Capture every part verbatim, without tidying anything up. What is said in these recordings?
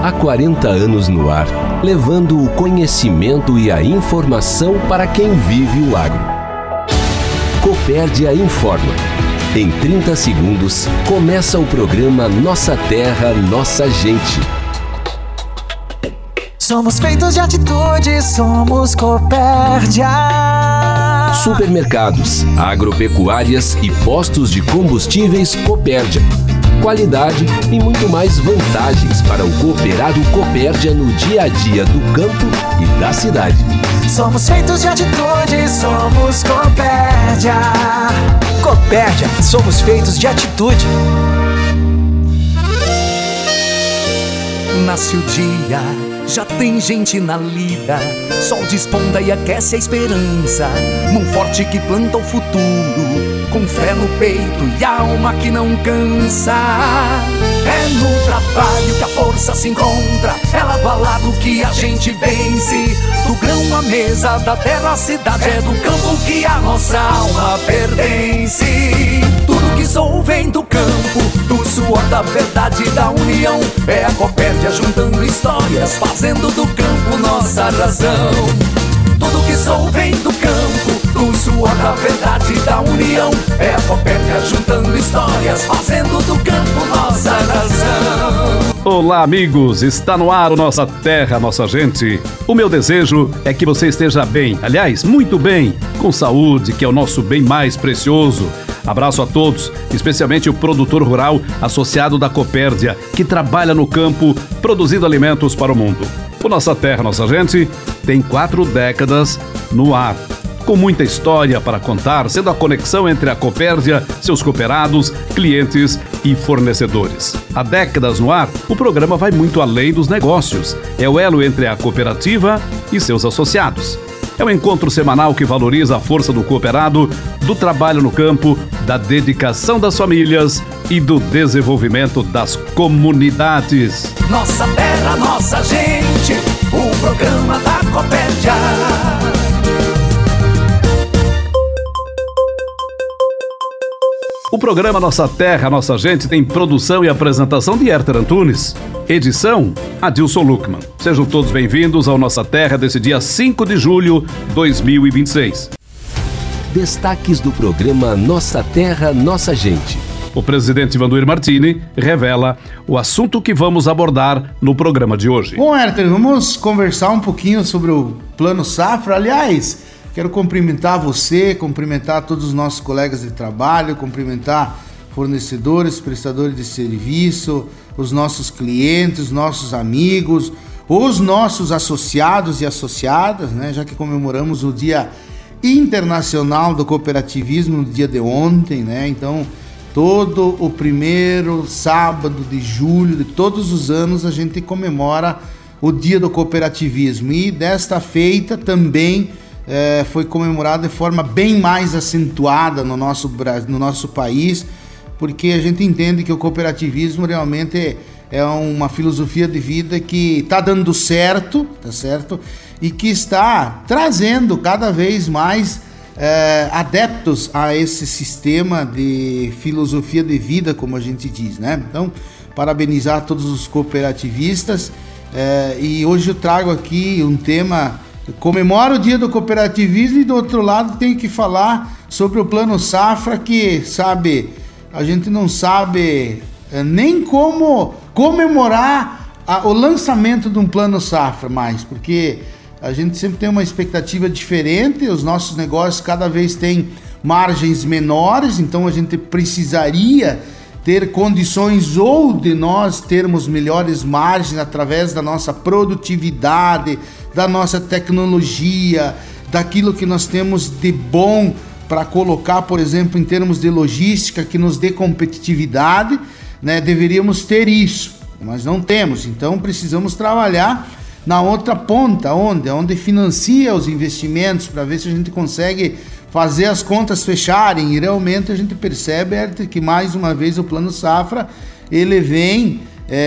Há quarenta anos no ar, levando o conhecimento e a informação para quem vive o agro. Copérdia informa. Em trinta segundos, começa o programa Nossa Terra, Nossa Gente. Somos feitos de atitude, somos Copérdia. Supermercados, agropecuárias e postos de combustíveis Copérdia. Qualidade e muito mais vantagens para o cooperado Copérdia no dia a dia do campo e da cidade. Somos feitos de atitude, somos Copérdia. Copérdia, somos feitos de atitude. Nasce o dia, já tem gente na lida. Sol desponta e aquece a esperança. Mão forte que planta o futuro, com fé no peito e alma que não cansa. É no trabalho que a força se encontra, é lado a lado que a gente vence. Do grão à mesa, da terra à cidade, é do campo que a nossa alma pertence. Tudo que sou vem do campo, do suor, da verdade, da união. É a Copérdia juntando histórias, fazendo do campo nossa razão. Tudo que sou vem do campo, do suor, da verdade, da união. É a Copérdia juntando histórias, fazendo do campo nossa razão. Olá, amigos, está no ar o Nossa Terra, Nossa Gente. O meu desejo é que você esteja bem, aliás, muito bem, com saúde, que é o nosso bem mais precioso. Abraço a todos, especialmente o produtor rural associado da Copérdia, que trabalha no campo produzindo alimentos para o mundo. O Nossa Terra, Nossa Gente tem quatro décadas no ar, com muita história para contar, sendo a conexão entre a Copérdia, seus cooperados, clientes e fornecedores. Há décadas no ar, o programa vai muito além dos negócios. É o elo entre a cooperativa e seus associados. É um encontro semanal que valoriza a força do cooperado, do trabalho no campo, da dedicação das famílias e do desenvolvimento das comunidades. Nossa terra, nossa gente, o programa da Copérdia. O programa Nossa Terra, Nossa Gente tem produção e apresentação de Herter Antunes. Edição, Adilson Luckman. Sejam todos bem-vindos ao Nossa Terra desse dia cinco de julho de dois mil e vinte e seis. Destaques do programa Nossa Terra, Nossa Gente. O presidente Vanduir Martini revela o assunto que vamos abordar no programa de hoje. Bom, Herter, vamos conversar um pouquinho sobre o Plano Safra. Aliás, quero cumprimentar você, cumprimentar todos os nossos colegas de trabalho, cumprimentar fornecedores, prestadores de serviço, os nossos clientes, os nossos amigos, os nossos associados e associadas, né? Já que comemoramos o Dia Internacional do Cooperativismo no dia de ontem, né? Então, todo o primeiro sábado de julho de todos os anos a gente comemora o Dia do Cooperativismo. E desta feita também é, foi comemorado de forma bem mais acentuada no nosso, no nosso país, porque a gente entende que o cooperativismo realmente é uma filosofia de vida que está dando certo, tá certo? E que está trazendo cada vez mais é, adeptos a esse sistema de filosofia de vida, como a gente diz, né? Então, parabenizar todos os cooperativistas. É, e hoje eu trago aqui um tema, comemora o Dia do Cooperativismo e do outro lado tenho que falar sobre o Plano Safra, que, sabe, a gente não sabe é, nem como comemorar a, o lançamento de um Plano Safra mais, porque a gente sempre tem uma expectativa diferente, os nossos negócios cada vez têm margens menores, então a gente precisaria ter condições ou de nós termos melhores margens através da nossa produtividade, da nossa tecnologia, daquilo que nós temos de bom para colocar, por exemplo, em termos de logística, que nos dê competitividade, né? Deveríamos ter isso, mas não temos, então precisamos trabalhar na outra ponta, onde? Onde financia os investimentos, para ver se a gente consegue fazer as contas fecharem. E realmente a gente percebe, Herter, que mais uma vez o Plano Safra ele vem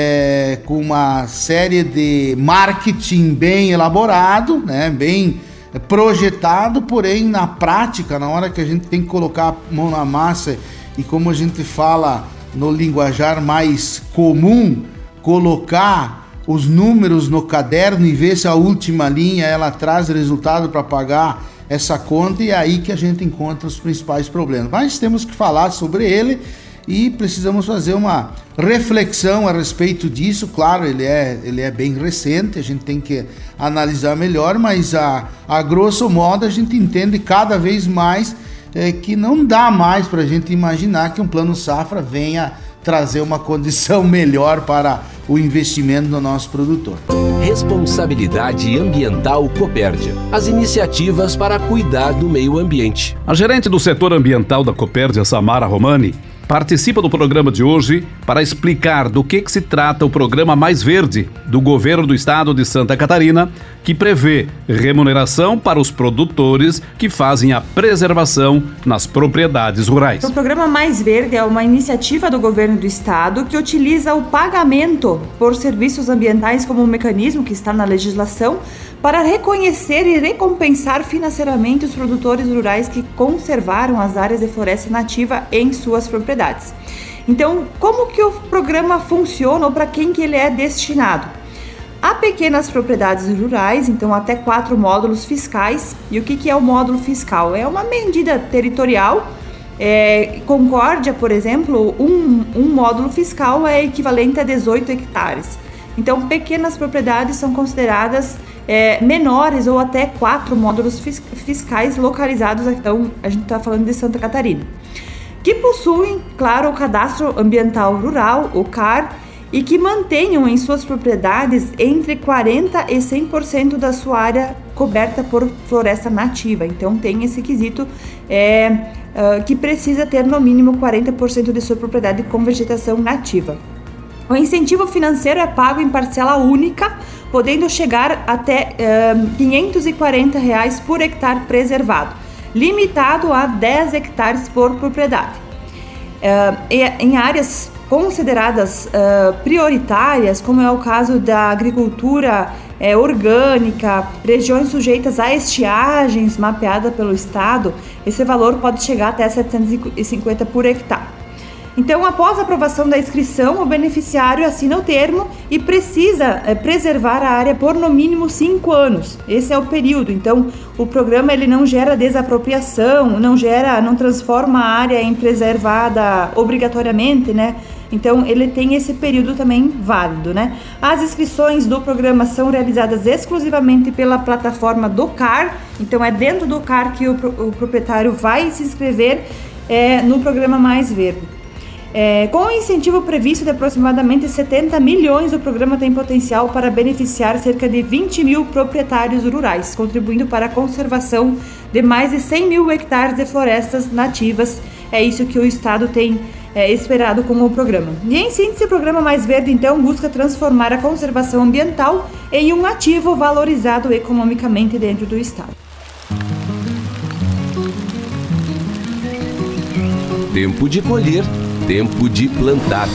é, com uma série de marketing bem elaborado, né, bem projetado, porém na prática, na hora que a gente tem que colocar a mão na massa e, como a gente fala no linguajar mais comum, colocar os números no caderno e ver se a última linha ela traz resultado para pagar essa conta, e é aí que a gente encontra os principais problemas. Mas temos que falar sobre ele e precisamos fazer uma reflexão a respeito disso. Claro, ele é, ele é bem recente, a gente tem que analisar melhor, mas a, a grosso modo a gente entende cada vez mais é, que não dá mais para a gente imaginar que um plano safra venha trazer uma condição melhor para o investimento do nosso produtor. Responsabilidade Ambiental Copérdia. As iniciativas para cuidar do meio ambiente. A gerente do setor ambiental da Copérdia, Samara Romani, participa do programa de hoje para explicar do que, que se trata o programa Mais Verde do governo do estado de Santa Catarina, que prevê remuneração para os produtores que fazem a preservação nas propriedades rurais. O programa Mais Verde é uma iniciativa do governo do estado que utiliza o pagamento por serviços ambientais como um mecanismo que está na legislação para reconhecer e recompensar financeiramente os produtores rurais que conservaram as áreas de floresta nativa em suas propriedades. Então, como que o programa funciona ou para quem que ele é destinado? A pequenas propriedades rurais, então até quatro módulos fiscais. E o que, que é o módulo fiscal? É uma medida territorial. É, Concórdia, por exemplo, um, um módulo fiscal é equivalente a dezoito hectares. Então, pequenas propriedades são consideradas é, menores ou até quatro módulos fis- fiscais localizados, então a gente está falando de Santa Catarina, que possuem, claro, o Cadastro Ambiental Rural, o C A R, e que mantenham em suas propriedades entre quarenta por cento e cem por cento da sua área coberta por floresta nativa. Então, tem esse quesito é, uh, que precisa ter no mínimo quarenta por cento de sua propriedade com vegetação nativa. O incentivo financeiro é pago em parcela única, podendo chegar até uh, quinhentos e quarenta reais por hectare preservado, limitado a dez hectares por propriedade. Uh, em áreas consideradas uh, prioritárias, como é o caso da agricultura é, orgânica, regiões sujeitas a estiagens mapeada pelo estado, esse valor pode chegar até setecentos e cinquenta por hectare. Então, após a aprovação da inscrição, o beneficiário assina o termo e precisa é, preservar a área por no mínimo cinco anos. Esse é o período. Então, o programa ele não gera desapropriação, não gera, não transforma a área em preservada obrigatoriamente, né? Então, ele tem esse período também válido, né? As inscrições do programa são realizadas exclusivamente pela plataforma do C A R. Então, é dentro do C A R que o, o proprietário vai se inscrever é, no programa Mais Verde. É, com o incentivo previsto de aproximadamente setenta milhões, o programa tem potencial para beneficiar cerca de vinte mil proprietários rurais, contribuindo para a conservação de mais de cem mil hectares de florestas nativas. É isso que o estado tem é, esperado com o programa. E em síntese, o programa Mais Verde, então, busca transformar a conservação ambiental em um ativo valorizado economicamente dentro do estado. Tempo de colher, tempo de plantar.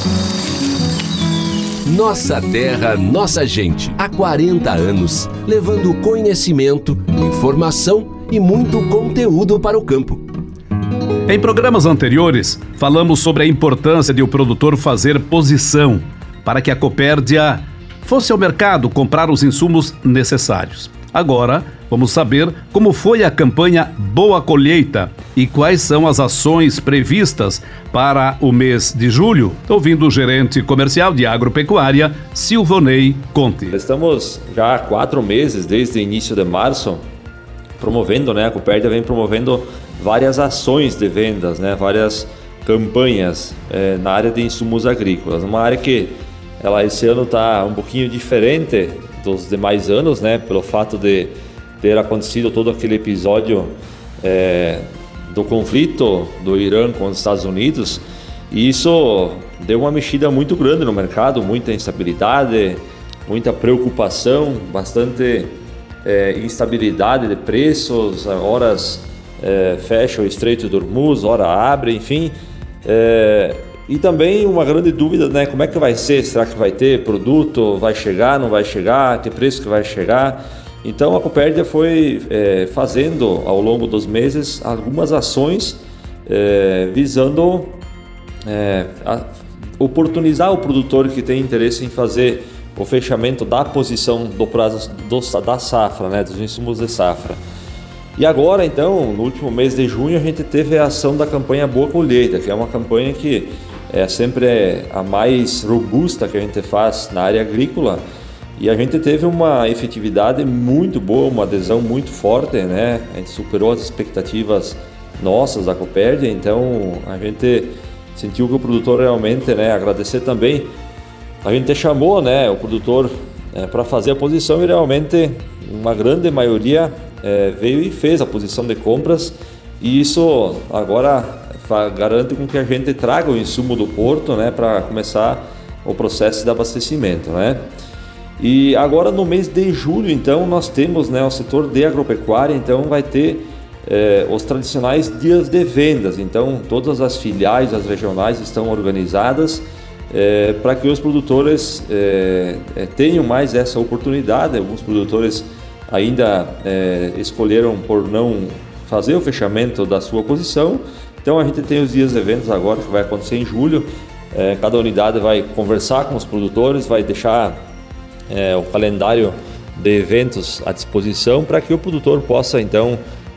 Nossa terra, nossa gente. Há quarenta anos, levando conhecimento, informação e muito conteúdo para o campo. Em programas anteriores, falamos sobre a importância de o produtor fazer posição para que a Copérdia fosse ao mercado comprar os insumos necessários. Agora, vamos saber como foi a campanha Boa Colheita e quais são as ações previstas para o mês de julho, ouvindo o gerente comercial de agropecuária, Silvonei Conte. Estamos já há quatro meses, desde o início de março, promovendo, né, a Copérdia vem promovendo várias ações de vendas, né, várias campanhas é, na área de insumos agrícolas. Uma área que ela esse ano está um pouquinho diferente dos demais anos, né, pelo fato de ter acontecido todo aquele episódio é, do conflito do Irã com os Estados Unidos, e isso deu uma mexida muito grande no mercado, muita instabilidade, muita preocupação, bastante é, instabilidade de preços, horas é, fecha o Estreito de Hormuz, hora abre, enfim, é, e também uma grande dúvida, né, como é que vai ser, será que vai ter produto, vai chegar, não vai chegar, que preço que vai chegar. Então a Copérdia foi é, fazendo ao longo dos meses algumas ações é, visando é, a, oportunizar o produtor que tem interesse em fazer o fechamento da posição do prazo do, da safra, né, dos insumos de safra. E agora, então, no último mês de junho, a gente teve a ação da campanha Boa Colheita, que é uma campanha que é sempre a mais robusta que a gente faz na área agrícola, e a gente teve uma efetividade muito boa, uma adesão muito forte, né? A gente superou as expectativas nossas da Copérdia, então a gente sentiu que o produtor realmente, né, agradecer também, a gente chamou, né, o produtor é, para fazer a posição, e realmente uma grande maioria é, veio e fez a posição de compras, e isso agora garante com que a gente traga o insumo do porto, né, para começar o processo de abastecimento, né? E agora no mês de julho, então, nós temos, né, o setor de agropecuária, então vai ter eh, os tradicionais dias de vendas. Então, todas as filiais, as regionais estão organizadas eh, para que os produtores eh, tenham mais essa oportunidade. Alguns produtores ainda eh, escolheram por não fazer o fechamento da sua posição. Então, a gente tem os dias de vendas agora, que vai acontecer em julho. Eh, cada unidade vai conversar com os produtores, vai deixar É, o calendário de eventos à disposição para que o produtor possa, então,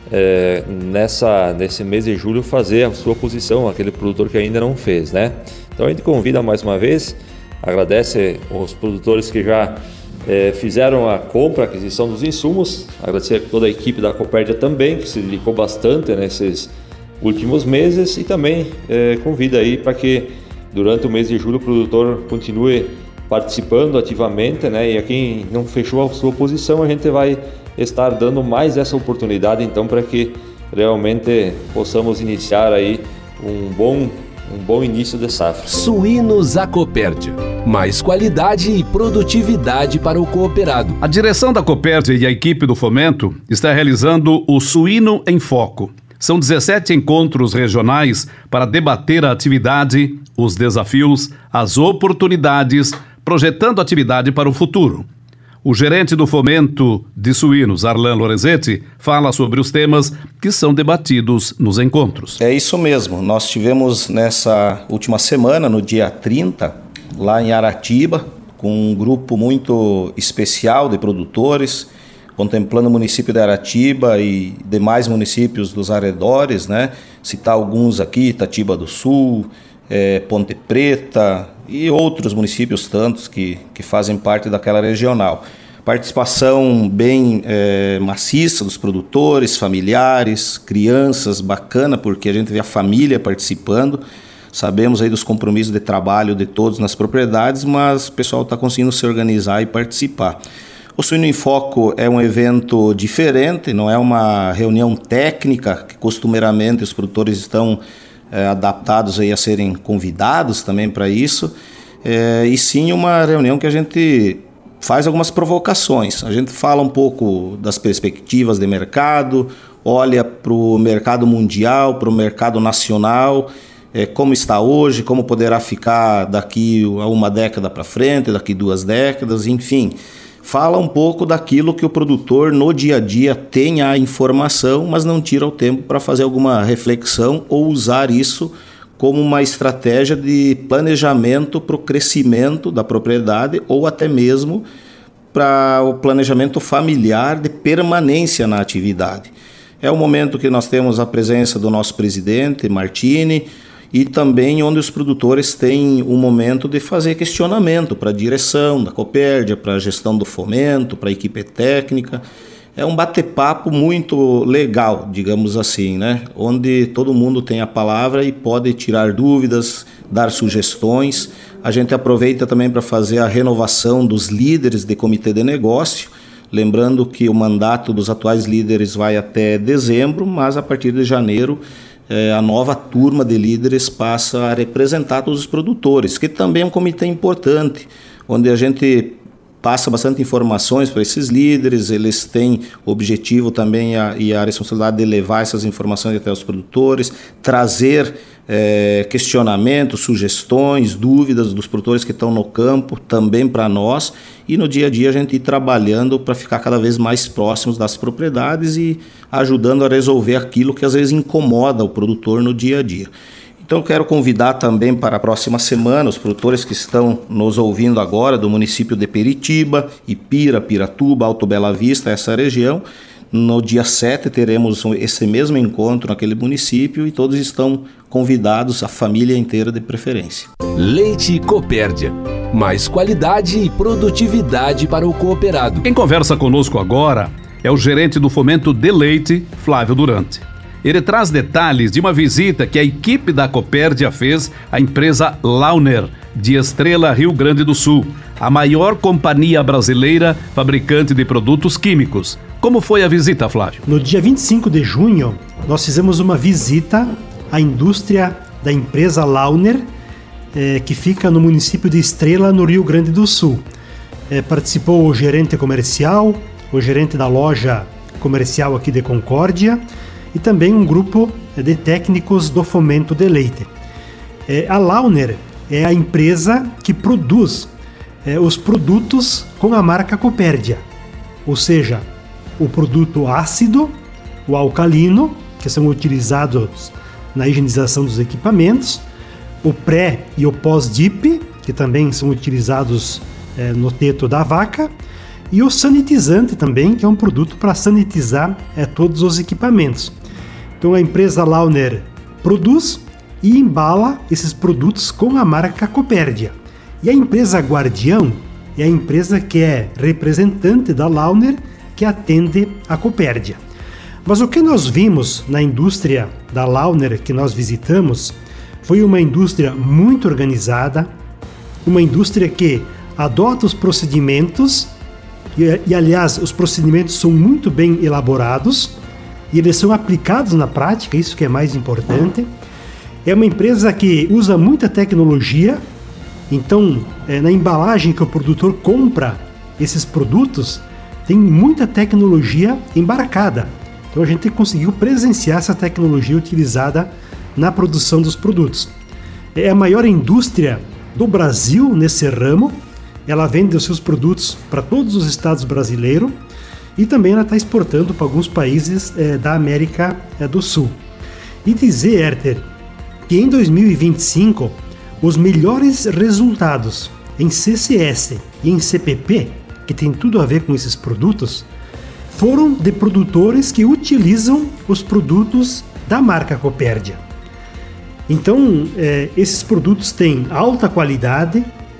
é, nessa, nesse mês de julho, fazer a sua posição, aquele produtor que ainda não fez, né? Então a gente convida mais uma vez, agradece os produtores que já é, fizeram a compra, a aquisição dos insumos, agradecer a toda a equipe da Copérdia também, que se dedicou bastante nesses últimos meses, e também é, convida aí para que durante o mês de julho o produtor continue participando ativamente, né? E a quem não fechou a sua posição, a gente vai estar dando mais essa oportunidade, então, para que realmente possamos iniciar aí um bom, um bom início de safra. Suínos A Copérdia. Mais qualidade e produtividade para o cooperado. A direção da Copérdia e a equipe do Fomento está realizando o Suíno em Foco. São dezessete encontros regionais para debater a atividade, os desafios, as oportunidades, projetando atividade para o futuro. O gerente do Fomento de Suínos, Arlan Lorenzetti, fala sobre os temas que são debatidos nos encontros. É isso mesmo. Nós tivemos nessa última semana, no dia trinta, lá em Aratiba, com um grupo muito especial de produtores, contemplando o município de Aratiba e demais municípios dos arredores, né? Citar alguns aqui, Itatiba do Sul, é, Ponte Preta e outros municípios tantos que, que fazem parte daquela regional. Participação bem é, maciça dos produtores, familiares, crianças, bacana, porque a gente vê a família participando. Sabemos aí dos compromissos de trabalho de todos nas propriedades, mas o pessoal está conseguindo se organizar e participar. O Suíno em Foco é um evento diferente, não é uma reunião técnica, que costumeiramente os produtores estão é, adaptados aí a serem convidados também para isso, é, e sim uma reunião que a gente faz algumas provocações. A gente fala um pouco das perspectivas de mercado, olha para o mercado mundial, para o mercado nacional, é, como está hoje, como poderá ficar daqui a uma década para frente, daqui duas décadas, enfim. Fala um pouco daquilo que o produtor no dia a dia tem a informação, mas não tira o tempo para fazer alguma reflexão ou usar isso como uma estratégia de planejamento para o crescimento da propriedade ou até mesmo para o planejamento familiar de permanência na atividade. É o momento que nós temos a presença do nosso presidente, Martini, e também onde os produtores têm um momento de fazer questionamento para a direção da Copérdia, para a gestão do fomento, para a equipe técnica. É um bate-papo muito legal, digamos assim, né? Onde todo mundo tem a palavra e pode tirar dúvidas, dar sugestões. A gente aproveita também para fazer a renovação dos líderes de comitê de negócio, lembrando que o mandato dos atuais líderes vai até dezembro, mas a partir de janeiro a nova turma de líderes passa a representar todos os produtores, que também é um comitê importante, onde a gente passa bastante informações para esses líderes. Eles têm o objetivo também a, e a responsabilidade de levar essas informações até os produtores, trazer é, questionamentos, sugestões, dúvidas dos produtores que estão no campo também para nós, e no dia a dia a gente ir trabalhando para ficar cada vez mais próximos das propriedades e ajudando a resolver aquilo que às vezes incomoda o produtor no dia a dia. Então eu quero convidar também para a próxima semana os produtores que estão nos ouvindo agora do município de Peritiba, Ipira, Piratuba, Alto Bela Vista, essa região. No dia sete teremos esse mesmo encontro naquele município e todos estão convidados, a família inteira de preferência. Leite Copérdia. Mais qualidade e produtividade para o cooperado. Quem conversa conosco agora é o gerente do Fomento de Leite, Flávio Durante. Ele traz detalhes de uma visita que a equipe da Copérdia fez à empresa Launer, de Estrela, Rio Grande do Sul, a maior companhia brasileira fabricante de produtos químicos. Como foi a visita, Flávio? No dia vinte e cinco de junho, nós fizemos uma visita à indústria da empresa Launer, eh, que fica no município de Estrela, no Rio Grande do Sul. Eh, participou o gerente comercial, o gerente da loja comercial aqui de Concórdia e também um grupo de técnicos do Fomento de Leite. Eh, a Launer é a empresa que produz eh, os produtos com a marca Copérdia, ou seja, o produto ácido, o alcalino, que são utilizados na higienização dos equipamentos, o pré e o pós-D I P, que também são utilizados eh, no teto da vaca, e o sanitizante também, que é um produto para sanitizar eh, todos os equipamentos. Então a empresa Launer produz e embala esses produtos com a marca Copérdia. E a empresa Guardião é a empresa que é representante da Launer, que atende a Copérdia. Mas o que nós vimos na indústria da Launer que nós visitamos foi uma indústria muito organizada, uma indústria que adota os procedimentos e, e aliás, os procedimentos são muito bem elaborados e eles são aplicados na prática, isso que é mais importante. É uma empresa que usa muita tecnologia, então é, na embalagem que o produtor compra esses produtos, tem muita tecnologia embarcada. Então a gente conseguiu presenciar essa tecnologia utilizada na produção dos produtos. É a maior indústria do Brasil nesse ramo. Ela vende os seus produtos para todos os estados brasileiros e também ela está exportando para alguns países é, da América é, do Sul. E dizer, Herter, que em dois mil e vinte e cinco os melhores resultados em C C S e em C P P, que tem tudo a ver com esses produtos, foram de produtores que utilizam os produtos da marca Copérdia. Então, é, esses produtos têm alta qualidade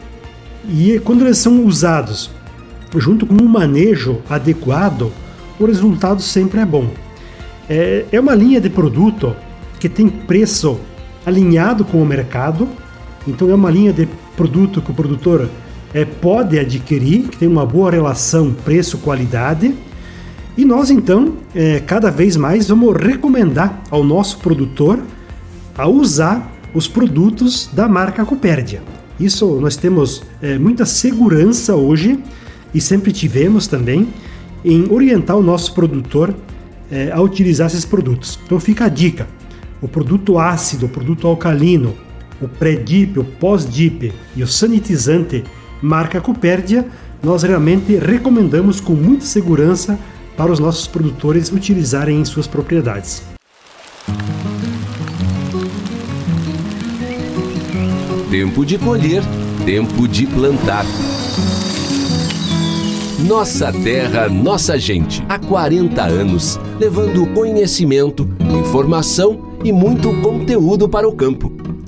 e quando eles são usados junto com um manejo adequado, o resultado sempre é bom. É, é uma linha de produto que tem preço alinhado com o mercado, então é uma linha de produto que o produtor É, pode adquirir, que tem uma boa relação preço-qualidade, e nós então, é, cada vez mais vamos recomendar ao nosso produtor a usar os produtos da marca Copérdia. Isso nós temos é, muita segurança hoje, e sempre tivemos também, em orientar o nosso produtor é, a utilizar esses produtos. Então fica a dica, o produto ácido, o produto alcalino, o pré-D I P, o pós-D I P e o sanitizante marca Copérdia, nós realmente recomendamos com muita segurança para os nossos produtores utilizarem em suas propriedades. Tempo de colher, tempo de plantar. Nossa terra, nossa gente. Há quarenta anos, levando conhecimento, informação e muito conteúdo para o campo.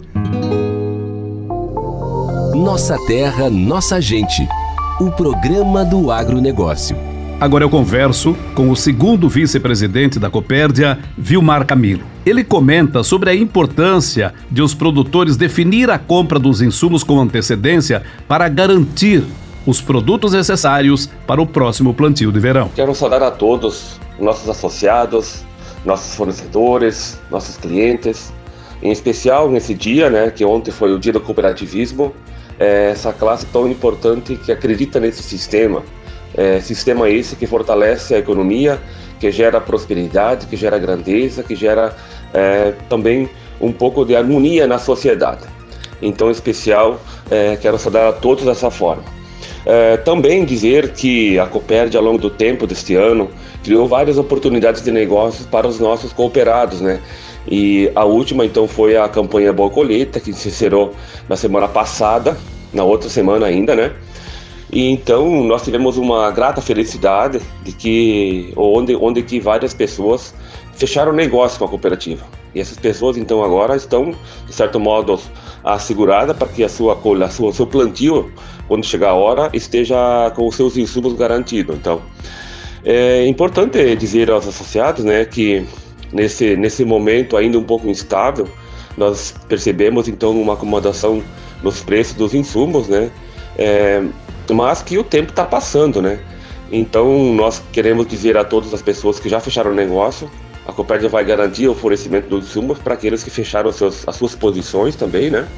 Nossa terra, nossa gente. O programa do agronegócio. Agora eu converso com o segundo vice-presidente da Copérdia, Vilmar Camilo. Ele comenta sobre a importância de os produtores definir a compra dos insumos com antecedência para garantir os produtos necessários para o próximo plantio de verão. Quero saudar a todos, nossos associados, nossos fornecedores, nossos clientes, em especial nesse dia, né, que ontem foi o dia do cooperativismo, é, essa classe tão importante que acredita nesse sistema, é, sistema esse que fortalece a economia, que gera prosperidade, que gera grandeza, que gera é, também um pouco de harmonia na sociedade. Então, em especial, é, quero saudar a todos dessa forma. É, também dizer que a Copérdia, ao longo do tempo deste ano, criou várias oportunidades de negócios para os nossos cooperados, né? E a última, então, foi a campanha Boa Colheita, que se encerrou na semana passada, na outra semana ainda, né? E então nós tivemos uma grata felicidade de que onde, onde que várias pessoas fecharam negócio com a cooperativa. E essas pessoas então agora estão, de certo modo, asseguradas para que a sua, a sua, o seu plantio, quando chegar a hora, esteja com os seus insumos garantidos. Então, é importante dizer aos associados, né, que nesse, nesse momento ainda um pouco instável, nós percebemos então uma acomodação nos preços dos insumos, né? É, mas que o tempo está passando, né? Então nós queremos dizer a todas as pessoas que já fecharam o negócio, a Copérdia vai garantir o fornecimento dos insumos para aqueles que fecharam as suas, as suas posições também, né?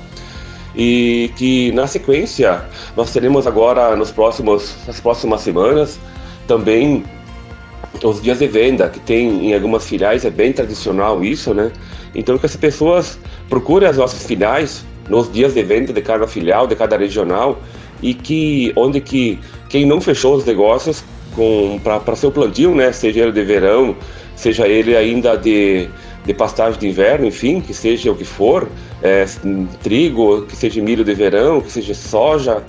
E que na sequência nós teremos agora nos próximos, nas próximas semanas também os dias de venda, que tem em algumas filiais, é bem tradicional isso, né? Então que as pessoas procurem as nossas filiais nos dias de venda de cada filial, de cada regional, e que onde que quem não fechou os negócios para seu plantio, né, seja ele de verão, seja ele ainda de, de pastagem de inverno, enfim, que seja o que for, é, trigo, que seja milho de verão, que seja soja,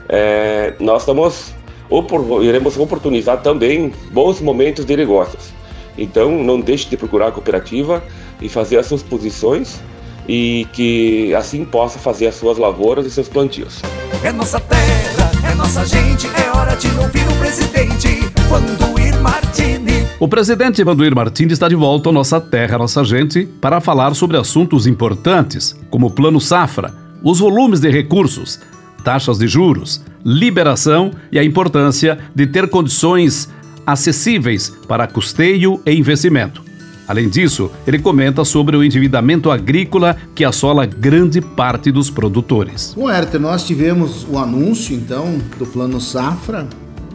é, nós estamos, opor, iremos oportunizar também bons momentos de negócios. Então não deixe de procurar a cooperativa e fazer as suas posições, e que assim possa fazer as suas lavouras e seus plantios. É nossa terra, é nossa gente, é hora de ouvir o presidente Vanduir Martini. O presidente Vanduir Martini está de volta à Nossa Terra, Nossa Gente, para falar sobre assuntos importantes, como o Plano Safra, os volumes de recursos, taxas de juros, liberação e a importância de ter condições acessíveis para custeio e investimento. Além disso, ele comenta sobre o endividamento agrícola que assola grande parte dos produtores. Bom, Herter, nós tivemos o anúncio, então, do Plano Safra,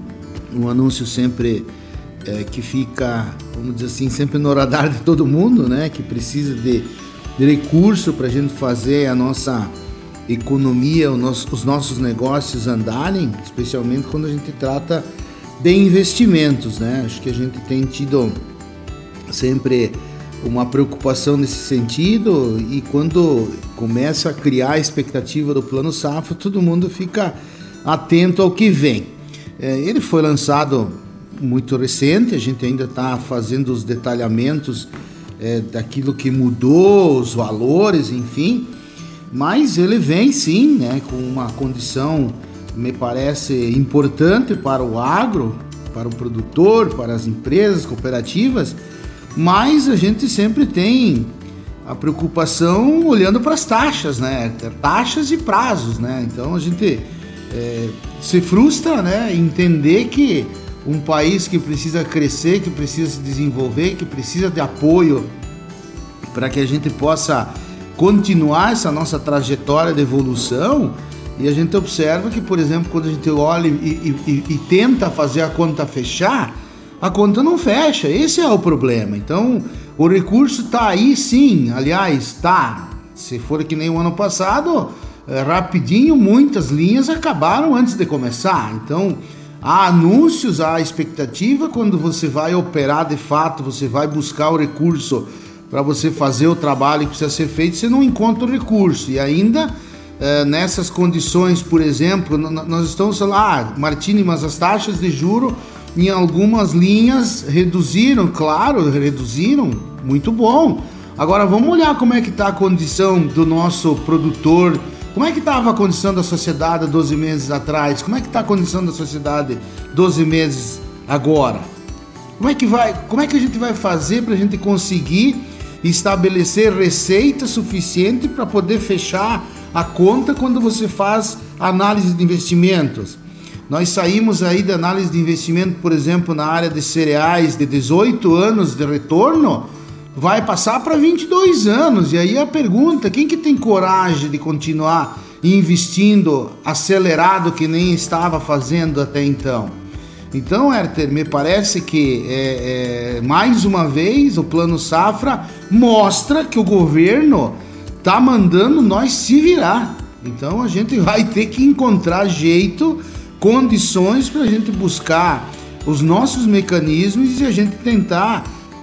um anúncio sempre é, que fica, vamos dizer assim, sempre no radar de todo mundo, né? Que precisa de, de recurso para a gente fazer a nossa economia, o nosso, os nossos negócios andarem, especialmente quando a gente trata de investimentos, né? Acho que a gente tem tido sempre uma preocupação nesse sentido, e quando começa a criar a expectativa do Plano Safra, todo mundo fica atento ao que vem. É, ele foi lançado muito recente, a gente ainda está fazendo os detalhamentos é, daquilo que mudou, os valores, enfim, mas ele vem sim, né, com uma condição, me parece, importante para o agro, para o produtor, para as empresas, cooperativas, mas a gente sempre tem a preocupação olhando para as taxas, né? Taxas e prazos, né? Então a gente é, se frustra, né? Entender que um país que precisa crescer, que precisa se desenvolver, que precisa de apoio para que a gente possa continuar essa nossa trajetória de evolução, e a gente observa que, por exemplo, quando a gente olha e, e, e, e tenta fazer a conta fechar, a conta não fecha, esse é o problema. Então, o recurso está aí sim, aliás, está. Se for que nem o ano passado, é, rapidinho, muitas linhas acabaram antes de começar. Então, há anúncios, há expectativa, quando você vai operar de fato, você vai buscar o recurso para você fazer o trabalho que precisa ser feito, você não encontra o recurso. E ainda, é, nessas condições, por exemplo, nós estamos falando, ah, Martini, mas as taxas de juros em algumas linhas reduziram, claro, reduziram, muito bom. Agora vamos olhar como é que está a condição do nosso produtor, como é que estava a condição da sociedade doze meses atrás, como é que está a condição da sociedade doze meses agora. Como é que vai, como é que a gente vai fazer para a gente conseguir estabelecer receita suficiente para poder fechar a conta quando você faz análise de investimentos? Nós saímos aí da análise de investimento, por exemplo, na área de cereais, de dezoito anos de retorno, vai passar para vinte e dois anos. E aí a pergunta, quem que tem coragem de continuar investindo acelerado que nem estava fazendo até então? Então, Herter, me parece que, é, é, mais uma vez, o Plano Safra mostra que o governo está mandando nós se virar. Então, a gente vai ter que encontrar jeito, condições para a gente buscar os nossos mecanismos e a gente tentar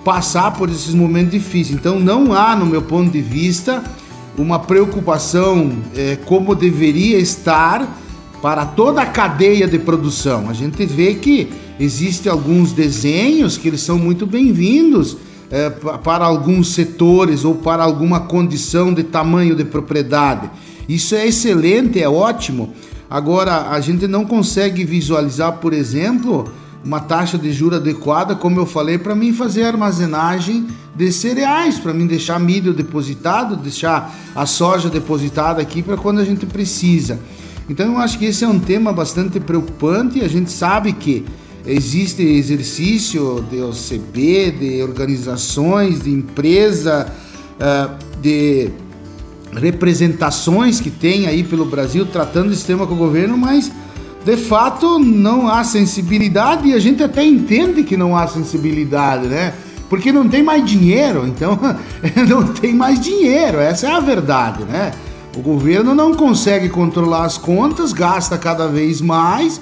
passar por esses momentos difíceis. Então não há, no meu ponto de vista, uma preocupação é, como deveria estar para toda a cadeia de produção. A gente vê que existem alguns desenhos que eles são muito bem-vindos é, para alguns setores ou para alguma condição de tamanho de propriedade. Isso é excelente, é ótimo. Agora, a gente não consegue visualizar, por exemplo, uma taxa de juros adequada, como eu falei, para mim fazer armazenagem de cereais, para mim deixar milho depositado, deixar a soja depositada aqui para quando a gente precisa. Então eu acho que esse é um tema bastante preocupante. A gente sabe que existe exercício de O C B, de organizações, de empresa, de representações que tem aí pelo Brasil tratando esse tema com o governo, mas de fato não há sensibilidade, e a gente até entende que não há sensibilidade, né? Porque não tem mais dinheiro, então não tem mais dinheiro, essa é a verdade, né? O governo não consegue controlar as contas, gasta cada vez mais,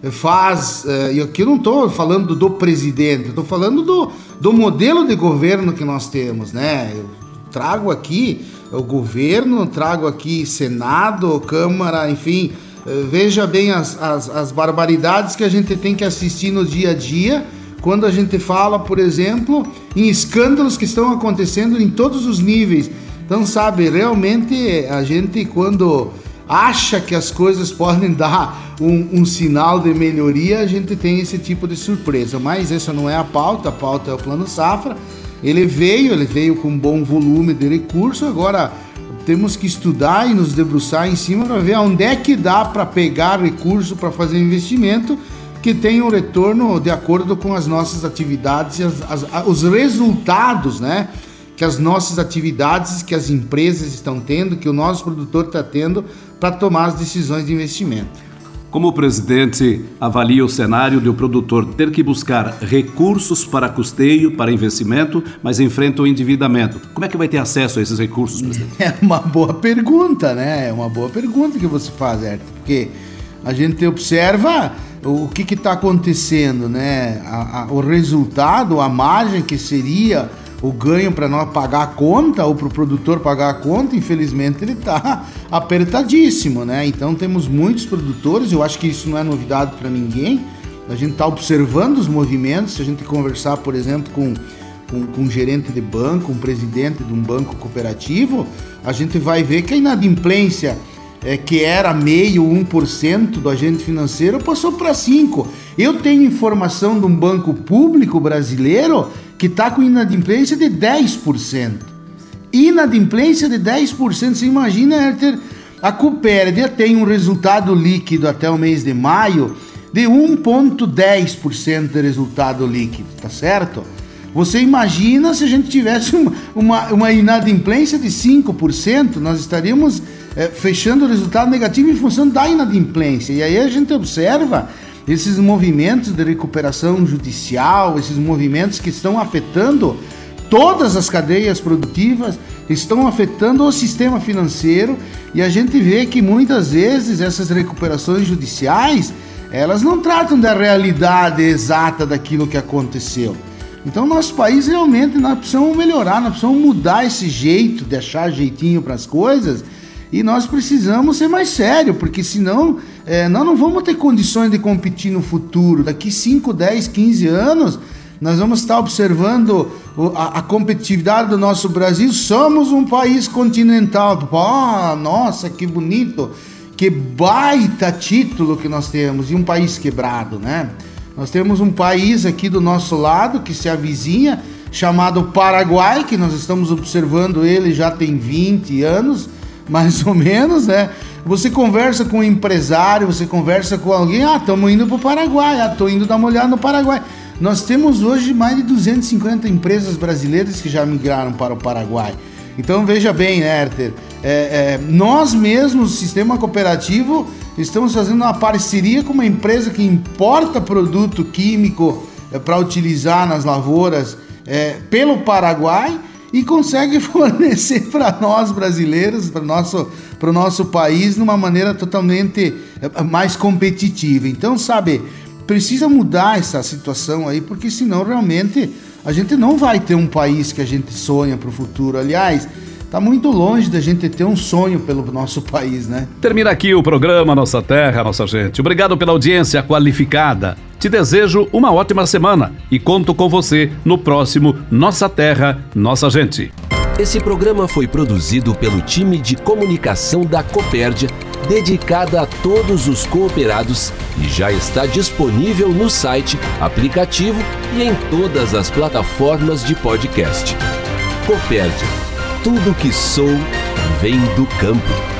faz, e aqui eu não estou falando do presidente, estou falando do, do modelo de governo que nós temos, né? Eu trago aqui o governo, trago aqui Senado, Câmara, enfim, veja bem as, as, as barbaridades que a gente tem que assistir no dia a dia, quando a gente fala, por exemplo, em escândalos que estão acontecendo em todos os níveis. Então, sabe, realmente a gente, quando acha que as coisas podem dar um, um sinal de melhoria, a gente tem esse tipo de surpresa. Mas essa não é a pauta, a pauta é o Plano Safra. Ele veio, ele veio com um bom volume de recurso, agora temos que estudar e nos debruçar em cima para ver onde é que dá para pegar recurso para fazer investimento que tenha um retorno de acordo com as nossas atividades e as, as, os resultados, né, que as nossas atividades, que as empresas estão tendo, que o nosso produtor está tendo para tomar as decisões de investimento. Como o presidente avalia o cenário de o produtor ter que buscar recursos para custeio, para investimento, mas enfrenta o endividamento? Como é que vai ter acesso a esses recursos, presidente? É uma boa pergunta, né? É uma boa pergunta que você faz, Herta, porque a gente observa o que está acontecendo, né? A, a, o resultado, a margem que seria o ganho para nós pagar a conta ou para o produtor pagar a conta, infelizmente ele está apertadíssimo, né? Então temos muitos produtores, eu acho que isso não é novidade para ninguém, a gente está observando os movimentos. Se a gente conversar, por exemplo, com, com, com um gerente de banco, um presidente de um banco cooperativo, a gente vai ver que a inadimplência é, que era meio, um por cento do agente financeiro passou para cinco por cento. Eu tenho informação de um banco público brasileiro que está com inadimplência de dez por cento. Inadimplência de dez por cento. Você imagina, Herter, a Copérdia tem um resultado líquido até o mês de maio de um vírgula dez por cento de resultado líquido, tá certo? Você imagina se a gente tivesse uma, uma, uma inadimplência de cinco por cento, nós estaríamos é, fechando o resultado negativo em função da inadimplência. E aí a gente observa esses movimentos de recuperação judicial, esses movimentos que estão afetando todas as cadeias produtivas, estão afetando o sistema financeiro, e a gente vê que muitas vezes essas recuperações judiciais, elas não tratam da realidade exata daquilo que aconteceu. Então nosso país realmente, nós precisamos melhorar, nós precisamos mudar esse jeito de achar jeitinho para as coisas, e nós precisamos ser mais sérios, porque senão é, nós não vamos ter condições de competir no futuro. Daqui cinco, dez, quinze anos, nós vamos estar observando a, a competitividade do nosso Brasil. Somos um país continental. Oh, nossa, que bonito, que baita título que nós temos, e um país quebrado, né? Nós temos um país aqui do nosso lado, que se avizinha, chamado Paraguai, que nós estamos observando ele já tem vinte anos, mais ou menos, né? Você conversa com um empresário, você conversa com alguém, ah, estamos indo para o Paraguai, ah, estou indo dar uma olhada no Paraguai. Nós temos hoje mais de duzentas e cinquenta empresas brasileiras que já migraram para o Paraguai. Então veja bem, né, Herter, é, é, nós mesmos, o sistema cooperativo, estamos fazendo uma parceria com uma empresa que importa produto químico é, para utilizar nas lavouras é, pelo Paraguai, e consegue fornecer para nós brasileiros, para o nosso, para o nosso país, de uma maneira totalmente mais competitiva. Então, sabe, precisa mudar essa situação aí, porque senão realmente a gente não vai ter um país que a gente sonha para o futuro. Aliás, está muito longe da gente ter um sonho pelo nosso país, né? Termina aqui o programa Nossa Terra, Nossa Gente. Obrigado pela audiência qualificada. Te desejo uma ótima semana e conto com você no próximo Nossa Terra, Nossa Gente. Esse programa foi produzido pelo time de comunicação da Copérdia, dedicada a todos os cooperados, e já está disponível no site, aplicativo e em todas as plataformas de podcast. Copérdia. Tudo que sou vem do campo.